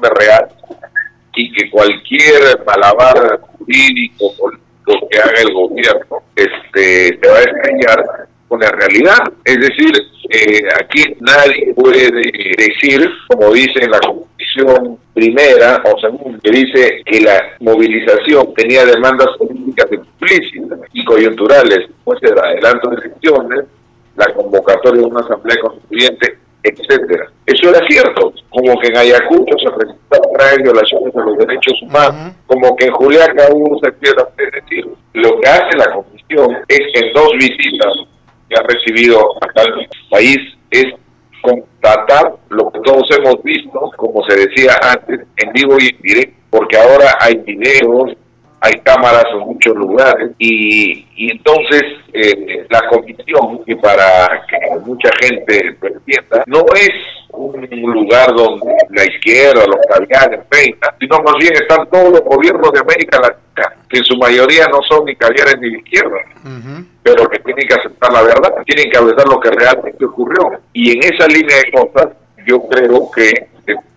informe real y que cualquier malabar jurídico lo que haga el gobierno se va a estrellar con la realidad. Es decir, aquí nadie puede decir, como dice en la Constitución primera o segunda, que dice que la movilización tenía demandas políticas explícitas y coyunturales, pues el adelanto de elecciones, la convocatoria de una asamblea constituyente, etcétera. Eso era cierto, como que en Ayacucho se presentaban graves violaciones de los derechos humanos, como que en Juliaca hubo se piedra. Es decir, lo que hace la comisión es que en 2 visitas que ha recibido acá el país es constatar lo que todos hemos visto, como se decía antes, en vivo y en directo, porque ahora hay videos, hay cámaras en muchos lugares, y entonces la comisión, que para que mucha gente lo entienda, no es un lugar donde la izquierda, los caviares, reinan, sino más bien están todos los gobiernos de América Latina, que en su mayoría no son ni caviares ni de izquierda, pero que tienen que aceptar la verdad, tienen que aceptar lo que realmente ocurrió. Y en esa línea de cosas, yo creo que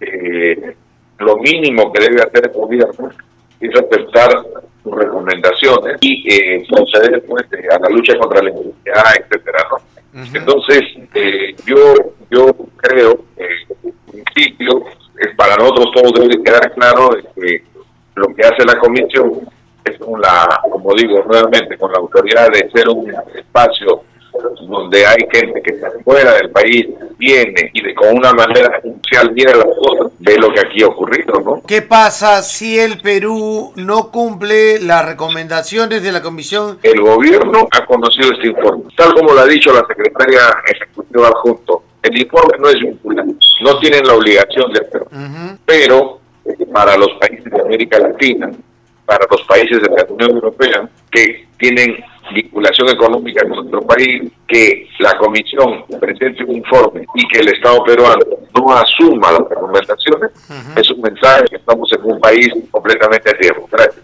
lo mínimo que debe hacer el gobierno es aceptar sus recomendaciones y proceder pues a la lucha contra la impunidad, etcétera, ¿no? Entonces, yo creo que en principio, para nosotros todos debe quedar claro que lo que hace la comisión es como digo nuevamente, con la autoridad de ser un espacio donde hay gente que está fuera del país, viene y con una manera social mira las cosas, ve lo que aquí ha ocurrido, ¿no? ¿Qué pasa si el Perú no cumple las recomendaciones de la Comisión? El gobierno ha conocido este informe, tal como lo ha dicho la secretaria ejecutiva adjunto. El informe no es vinculante, no tienen la obligación de hacerlo, pero para los países de América Latina, para los países de la Unión Europea que tienen vinculación económica con nuestro país, que la comisión presente un informe y que el Estado peruano no asuma las recomendaciones, es un mensaje que estamos en un país completamente a tiempo. Gracias.